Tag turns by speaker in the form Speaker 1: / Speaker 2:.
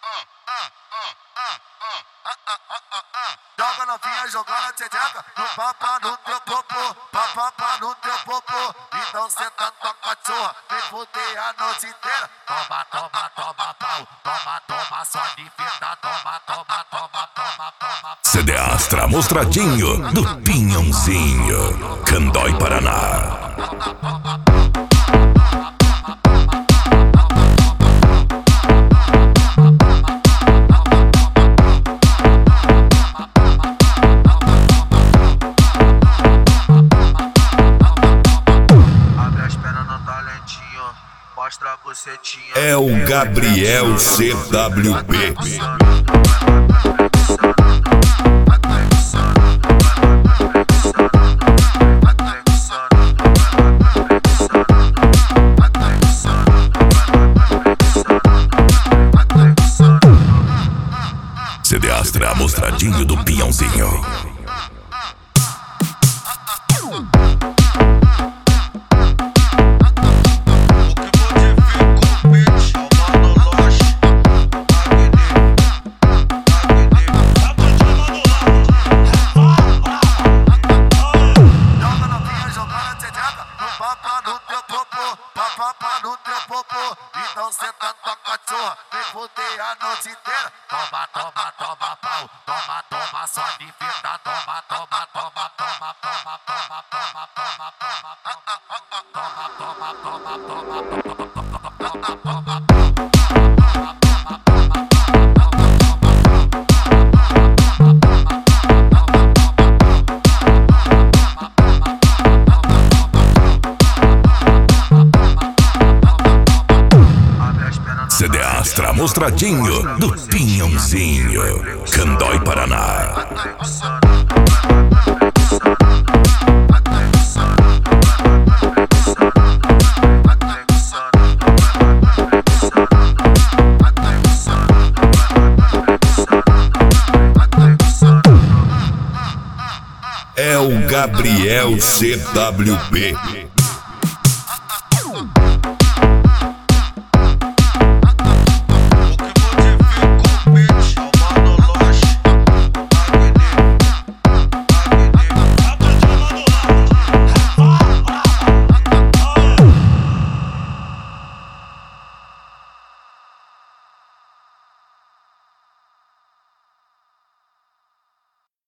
Speaker 1: Joga novinha jogando a tcheca no papá no teu popô, papá no teu popô. Então cê tá com a cachorra, vem fuder a noite inteira. Toma, toma, toma pau, toma, toma só de fita, toma, toma, toma, toma, toma.
Speaker 2: CD Astra Mostradinho do Pinhãozinho, Candói, Paraná.
Speaker 1: Mostra a bucetinha.
Speaker 2: É o Gabriel CWB. CD Astra Mostradinho do Pinhãozinho.
Speaker 1: Papá no teu popô, então cê tá com a cachorra, vem fuder a noite inteira. Toma, toma, toma pau, toma, toma só de fita, toma, toma, toma, toma, toma, toma, toma, toma, toma, toma, toma, toma.
Speaker 2: CD Astra Mostradinho do Pinhãozinho, Candói, Paraná. É o Gabriel CWB.